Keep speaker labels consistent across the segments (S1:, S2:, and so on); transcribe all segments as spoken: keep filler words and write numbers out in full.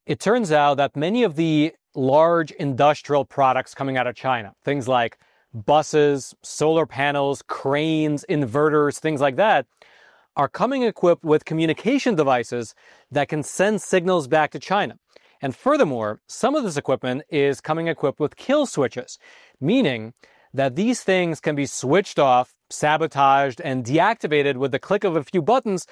S1: It turns out that many of the large industrial products coming out of China, things like buses, solar panels, cranes, inverters, things like that, are coming equipped with communication devices that can send signals back to China. And furthermore, some of this equipment is coming equipped with kill switches, meaning that these things can be switched off, sabotaged, and deactivated with the click of a few buttons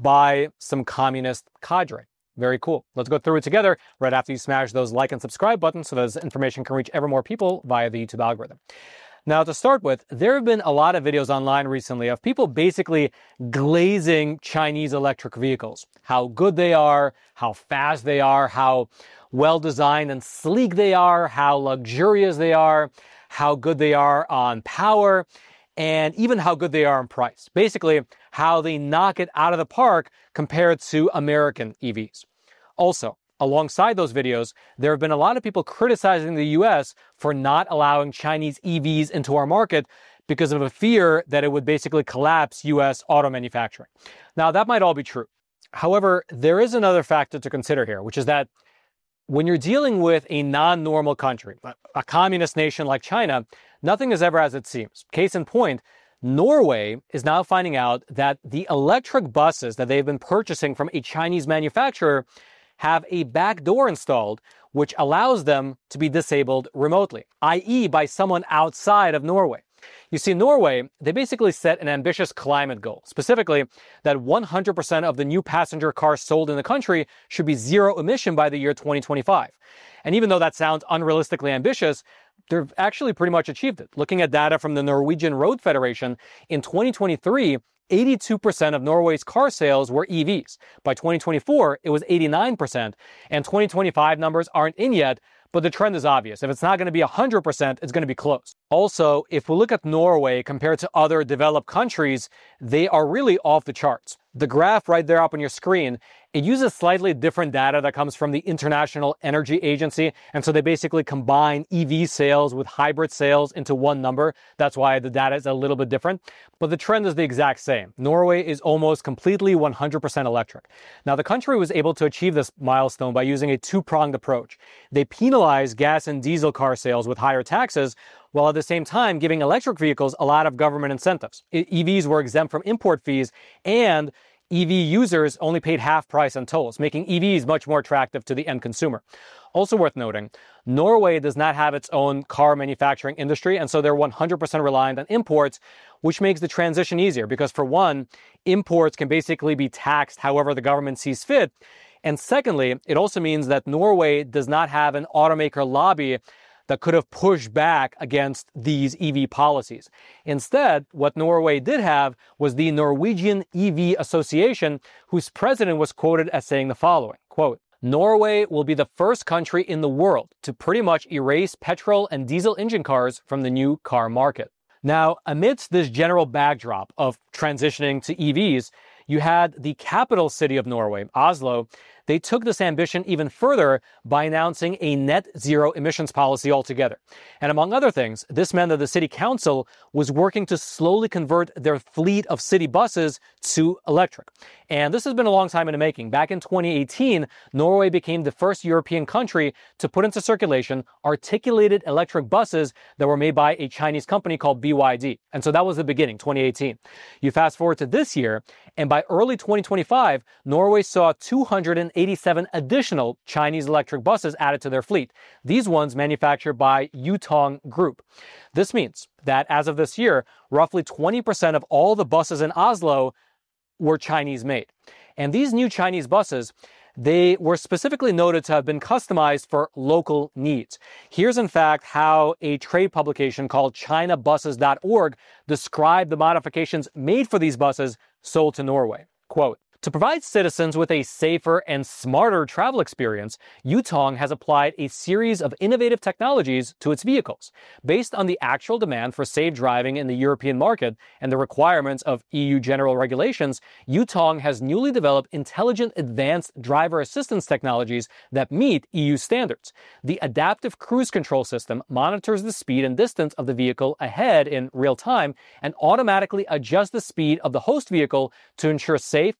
S1: by some communist cadre. Very cool. Let's go through it together right after you smash those like and subscribe buttons so that this information can reach ever more people via the YouTube algorithm. Now, to start with, there have been a lot of videos online recently of people basically glazing Chinese electric vehicles. How good they are, how fast they are, how well-designed and sleek they are, how luxurious they are, how good they are on power, and even how good they are on price. Basically, how they knock it out of the park compared to American E Vs. Also, alongside those videos, there have been a lot of people criticizing the U S for not allowing Chinese E Vs into our market because of a fear that it would basically collapse U S auto manufacturing. Now, that might all be true. However, there is another factor to consider here, which is that when you're dealing with a non-normal country, a communist nation like China, nothing is ever as it seems. Case in point, Norway is now finding out that the electric buses that they've been purchasing from a Chinese manufacturer have a back door installed, which allows them to be disabled remotely, that is by someone outside of Norway. You see, Norway, they basically set an ambitious climate goal, specifically that one hundred percent of the new passenger cars sold in the country should be zero emission by the year twenty twenty-five. And even though that sounds unrealistically ambitious, they've actually pretty much achieved it. Looking at data from the Norwegian Road Federation, in twenty twenty-three, eighty-two percent of Norway's car sales were E Vs. By twenty twenty-four, it was eighty-nine percent, and twenty twenty-five numbers aren't in yet, but the trend is obvious. If it's not going to be one hundred percent, it's going to be close. Also, if we look at Norway compared to other developed countries, they are really off the charts. The graph right there up on your screen, it uses slightly different data that comes from the International Energy Agency, and so they basically combine E V sales with hybrid sales into one number. That's why the data is a little bit different, but the trend is the exact same. Norway is almost completely one hundred percent electric. Now, the country was able to achieve this milestone by using a two-pronged approach. They penalized gas and diesel car sales with higher taxes, while at the same time giving electric vehicles a lot of government incentives. E Vs were exempt from import fees, and E V users only paid half price on tolls, making E Vs much more attractive to the end consumer. Also worth noting, Norway does not have its own car manufacturing industry, and so they're one hundred percent reliant on imports, which makes the transition easier because, for one, imports can basically be taxed however the government sees fit. And secondly, it also means that Norway does not have an automaker lobby that could have pushed back against these E V policies. Instead, what Norway did have was the Norwegian E V Association, whose president was quoted as saying the following, quote, "Norway will be the first country in the world to pretty much erase petrol and diesel engine cars from the new car market." Now, amidst this general backdrop of transitioning to E Vs, you had the capital city of Norway, Oslo. They took this ambition even further by announcing a net zero emissions policy altogether. And among other things, this meant that the city council was working to slowly convert their fleet of city buses to electric. And this has been a long time in the making. Back in twenty eighteen, Norway became the first European country to put into circulation articulated electric buses that were made by a Chinese company called B Y D. And so that was the beginning, twenty eighteen. You fast forward to this year, and by early twenty twenty-five, Norway saw two hundred eighty-seven additional Chinese electric buses added to their fleet. These ones manufactured by Yutong Group. This means that as of this year, roughly twenty percent of all the buses in Oslo were Chinese made. And these new Chinese buses, they were specifically noted to have been customized for local needs. Here's, in fact, how a trade publication called China Buses dot org described the modifications made for these buses sold to Norway. Quote, "To provide citizens with a safer and smarter travel experience, Yutong has applied a series of innovative technologies to its vehicles. Based on the actual demand for safe driving in the European market and the requirements of E U general regulations, Yutong has newly developed intelligent advanced driver assistance technologies that meet E U standards. The adaptive cruise control system monitors the speed and distance of the vehicle ahead in real time and automatically adjusts the speed of the host vehicle to ensure safe,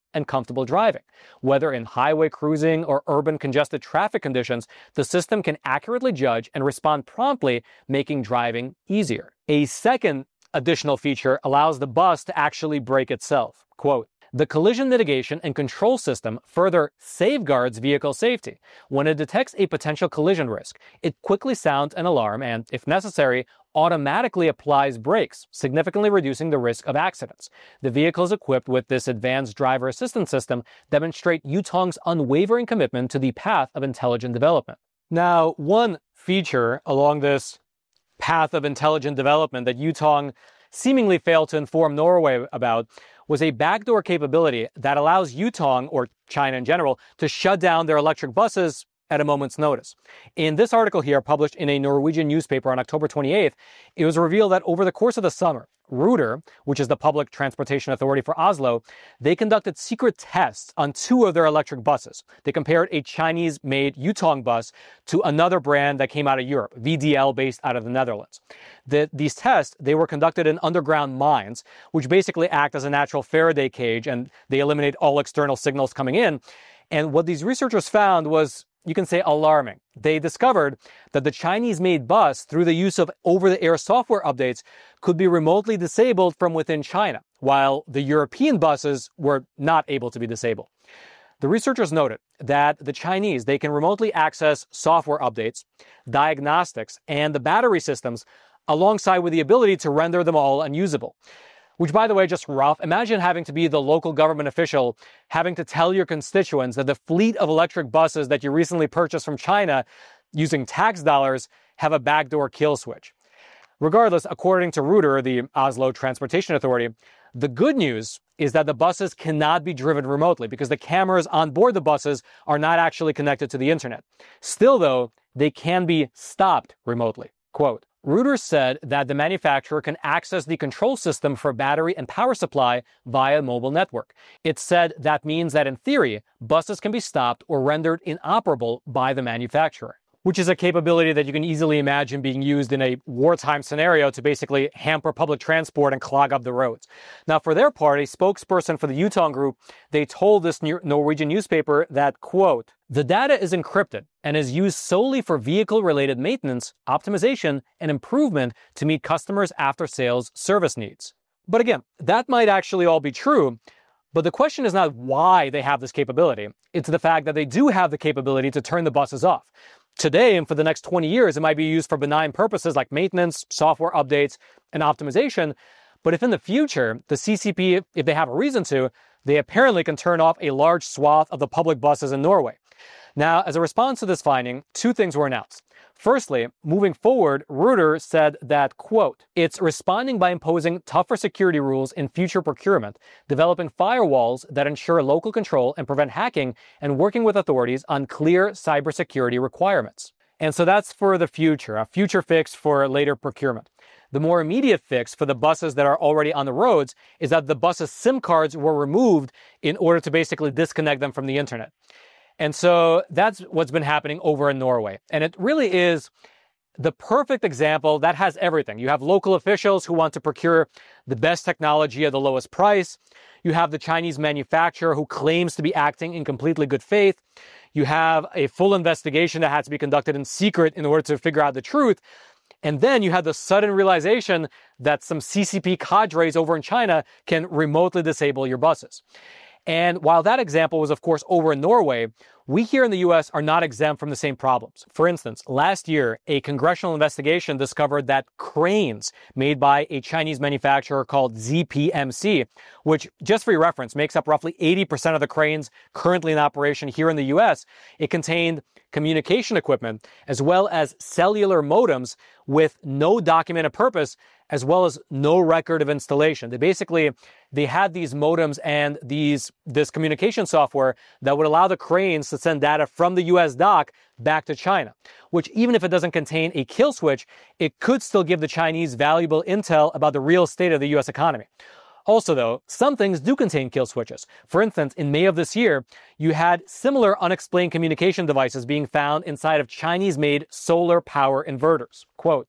S1: and comfortable driving. Whether in highway cruising or urban congested traffic conditions, the system can accurately judge and respond promptly, making driving easier. A second additional feature allows the bus to actually brake itself. Quote, "The collision mitigation and control system further safeguards vehicle safety. When it detects a potential collision risk, it quickly sounds an alarm and, if necessary, automatically applies brakes, significantly reducing the risk of accidents. The vehicles equipped with this advanced driver assistance system demonstrate Yutong's unwavering commitment to the path of intelligent development." Now, one feature along this path of intelligent development that Yutong seemingly failed to inform Norway about was a backdoor capability that allows Yutong, or China in general, to shut down their electric buses at a moment's notice. In this article here, published in a Norwegian newspaper on October twenty-eighth, it was revealed that over the course of the summer, Ruter, which is the public transportation authority for Oslo, they conducted secret tests on two of their electric buses. They compared a Chinese-made Yutong bus to another brand that came out of Europe, V D L, based out of the Netherlands. The, these tests, they were conducted in underground mines, which basically act as a natural Faraday cage, and they eliminate all external signals coming in. And what these researchers found was, you can say, alarming. They discovered that the Chinese-made bus, through the use of over-the-air software updates, could be remotely disabled from within China, while the European buses were not able to be disabled. The researchers noted that the Chinese, they can remotely access software updates, diagnostics, and the battery systems, alongside with the ability to render them all unusable. Which, by the way, just rough. Imagine having to be the local government official, having to tell your constituents that the fleet of electric buses that you recently purchased from China using tax dollars have a backdoor kill switch. Regardless, according to Ruter, the Oslo Transportation Authority, the good news is that the buses cannot be driven remotely because the cameras on board the buses are not actually connected to the internet. Still, though, they can be stopped remotely. Quote, Ruter said that the manufacturer can access the control system for battery and power supply via mobile network. It said that means that in theory, buses can be stopped or rendered inoperable by the manufacturer, which is a capability that you can easily imagine being used in a wartime scenario to basically hamper public transport and clog up the roads. Now, for their part, a spokesperson for the Yutong Group, they told this Norwegian newspaper that, quote, "The data is encrypted and is used solely for vehicle-related maintenance, optimization, and improvement to meet customers' after-sales service needs." But again, that might actually all be true, but the question is not why they have this capability. It's the fact that they do have the capability to turn the buses off. Today, and for the next twenty years, it might be used for benign purposes like maintenance, software updates, and optimization. But if in the future, the C C P, if they have a reason to, they apparently can turn off a large swath of the public buses in Norway. Now, as a response to this finding, two things were announced. Firstly, moving forward, Ruter said that, quote, "It's responding by imposing tougher security rules in future procurement, developing firewalls that ensure local control and prevent hacking, and working with authorities on clear cybersecurity requirements." And so that's for the future, a future fix for later procurement. The more immediate fix for the buses that are already on the roads is that the buses' SIM cards were removed in order to basically disconnect them from the internet. And so that's what's been happening over in Norway. And it really is the perfect example that has everything. You have local officials who want to procure the best technology at the lowest price. You have the Chinese manufacturer who claims to be acting in completely good faith. You have a full investigation that had to be conducted in secret in order to figure out the truth. And then you have the sudden realization that some C C P cadres over in China can remotely disable your buses. And while that example was, of course, over in Norway, we here in the U S are not exempt from the same problems. For instance, last year, a congressional investigation discovered that cranes made by a Chinese manufacturer called Z P M C, which, just for your reference, makes up roughly eighty percent of the cranes currently in operation here in the U S, it contained communication equipment as well as cellular modems with no documented purpose, as well as no record of installation. They basically, they had these modems and these this communication software that would allow the cranes to send data from the U S dock back to China, which even if it doesn't contain a kill switch, it could still give the Chinese valuable intel about the real state of the U S economy. Also, though, some things do contain kill switches. For instance, in May of this year, you had similar unexplained communication devices being found inside of Chinese-made solar power inverters. Quote,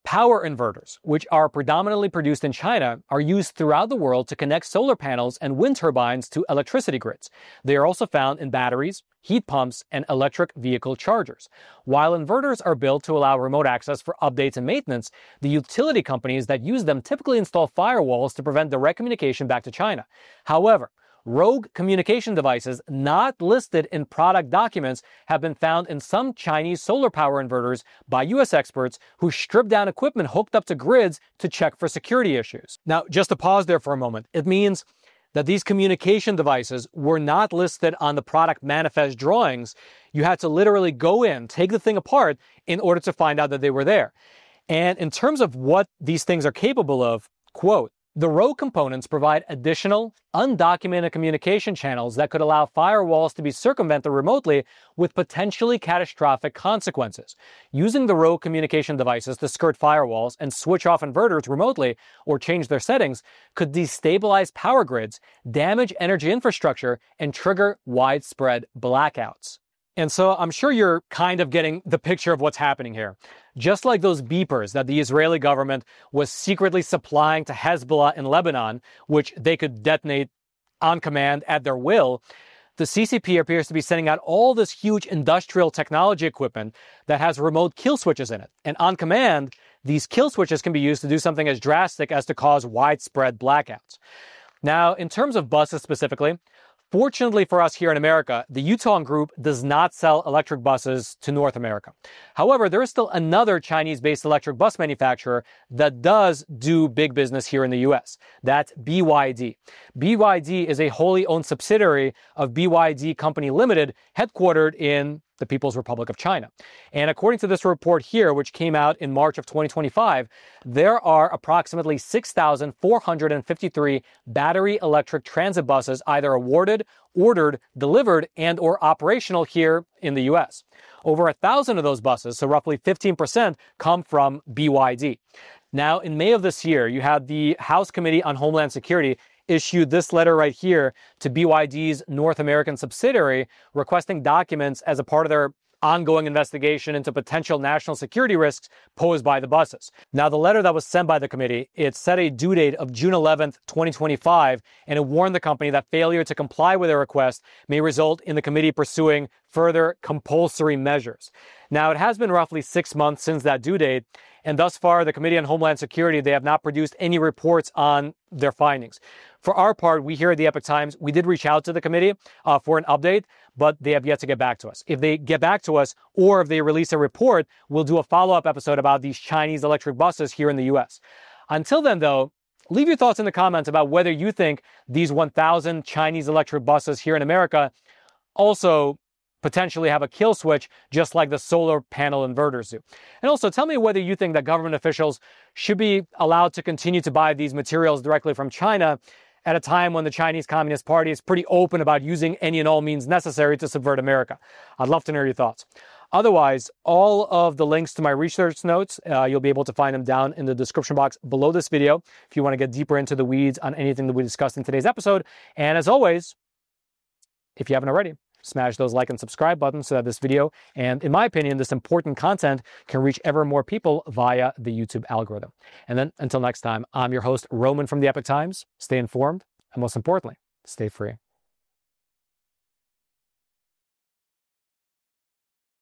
S1: Power inverters, which are predominantly produced in China, are used throughout the world to connect solar panels and wind turbines to electricity grids. They are also found in batteries, heat pumps, and electric vehicle chargers. While inverters are built to allow remote access for updates and maintenance, the utility companies that use them typically install firewalls to prevent direct communication back to China. However, rogue communication devices not listed in product documents have been found in some Chinese solar power inverters by U S experts who stripped down equipment hooked up to grids to check for security issues. Now, just to pause there for a moment, it means that these communication devices were not listed on the product manifest drawings. You had to literally go in, take the thing apart in order to find out that they were there. And in terms of what these things are capable of, quote, the rogue components provide additional, undocumented communication channels that could allow firewalls to be circumvented remotely with potentially catastrophic consequences. Using the rogue communication devices to skirt firewalls and switch off inverters remotely or change their settings could destabilize power grids, damage energy infrastructure, and trigger widespread blackouts. And so I'm sure you're kind of getting the picture of what's happening here. Just like those beepers that the Israeli government was secretly supplying to Hezbollah in Lebanon, which they could detonate on command at their will, the C C P appears to be sending out all this huge industrial technology equipment that has remote kill switches in it. And on command, these kill switches can be used to do something as drastic as to cause widespread blackouts. Now, in terms of buses specifically, fortunately for us here in America, the Yutong Group does not sell electric buses to North America. However, there is still another Chinese-based electric bus manufacturer that does do big business here in the U S. That's B Y D. B Y D is a wholly owned subsidiary of B Y D Company Limited, headquartered in the People's Republic of China. And according to this report here, which came out in March of twenty twenty-five, there are approximately six thousand four hundred fifty-three battery electric transit buses either awarded, ordered, delivered, and or operational here in the U S. Over a thousand of those buses, so roughly fifteen percent, come from B Y D. Now, in May of this year, you had the House Committee on Homeland Security issued this letter right here to B Y D's North American subsidiary requesting documents as a part of their ongoing investigation into potential national security risks posed by the buses. Now, the letter that was sent by the committee, it set a due date of June eleventh, twenty twenty-five, and it warned the company that failure to comply with their request may result in the committee pursuing further compulsory measures. Now, it has been roughly six months since that due date, and thus far, the Committee on Homeland Security, they have not produced any reports on their findings. For our part, we here at the Epoch Times, we did reach out to the committee uh, for an update, but they have yet to get back to us. If they get back to us, or if they release a report, we'll do a follow-up episode about these Chinese electric buses here in the U S. Until then, though, leave your thoughts in the comments about whether you think these one thousand Chinese electric buses here in America also potentially have a kill switch, just like the solar panel inverters do. And also, tell me whether you think that government officials should be allowed to continue to buy these materials directly from China at a time when the Chinese Communist Party is pretty open about using any and all means necessary to subvert America. I'd love to know your thoughts. Otherwise, all of the links to my research notes, uh, you'll be able to find them down in the description box below this video if you want to get deeper into the weeds on anything that we discussed in today's episode. And as always, if you haven't already, smash those like and subscribe buttons so that this video, and in my opinion, this important content can reach ever more people via the YouTube algorithm. And then until next time, I'm your host, Roman from the Epoch Times. Stay informed, and most importantly, stay free.